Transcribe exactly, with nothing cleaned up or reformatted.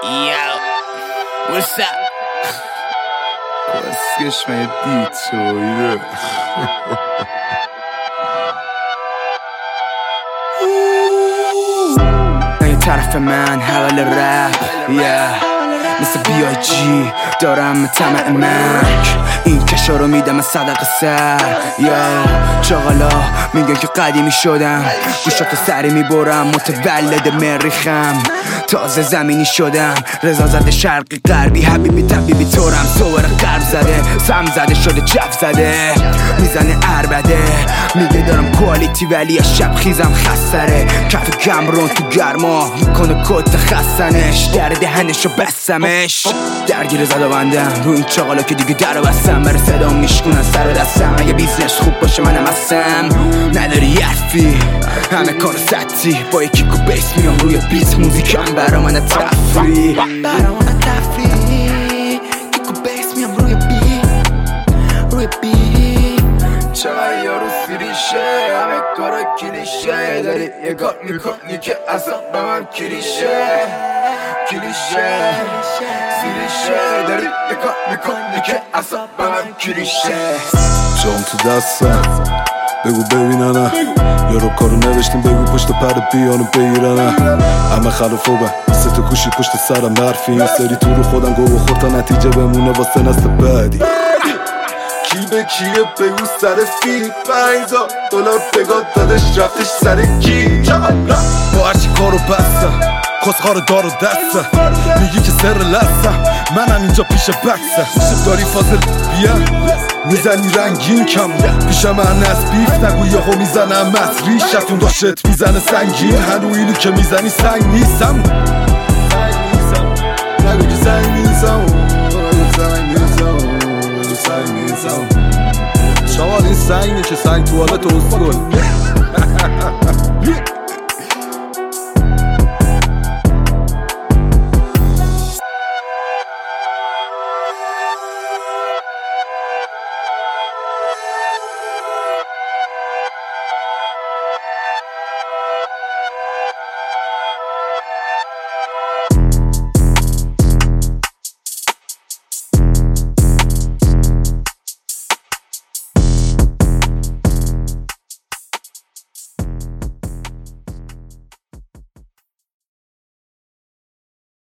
Yo, what's up? Koskeş med dit soydu. این طرف من حوال رپ yeah. مثل بی آی جی دارم طمع مرگ این کشا رو میدم از صدق سر yeah. چاقالا میگن که قدیمی شدم گوشاتو سری میبرم متولد مریخم تازه زمینی شدم رضا زده شرقی غربی حبیبی طبیبی تورم صور غرب زده سم زده شده جف زده میزنه عربده میگه دارم کوالیتی ولی از شب خیزم خستره کف گمرون تو گرما میکنه کت خستنش در دهنشو بستمش درگیر زد و بندم رو این چاقالا که دیگه در و بستم بره صدا میشکنن سر و دستم اگه بیزنش خوب باشه منم هستم نداری حرفی همه کار سطحی با یکی کو بیس میام روی بیت موزیکم برا من تفریح برا من تفریح یکو بیس میام روی بیت روی بیت چقدر یارو فریشه همه کارا کلیشه داری یه کار میکنی که اصلا به من کلیشه کلیشه سیریشه داری یه کار میکنی که اصلا به من کلیشه جام تو دستم بگو ببیننه یارو کارو نوشتیم بگو پشت پر بیانو بگیرنه همه خلافوبه سه تا کوشی پشت سرم برفی این سری تو رو خودم گو بخور تا نتیجه بمونه واسه نسل بعدی کی به کیه بگو سر فیل پنجا دلار بگاد دادش رفتش سر کی با هرچی کارو بستم کسخارو دارو دستم میگی که سر لستم منم اینجا پیش بکسم داری فاصل بیا میزنی رنگین کم پیش من از بیف نگو یهو میزنم از ریشتون داشت میزنه سنگین هنو اینو که میزنی سنگ نیستم نگو که سنگ نیستم سنگ نیستم سنگ نیستم شوال این سنگ نیست که سنگ توالت اسکل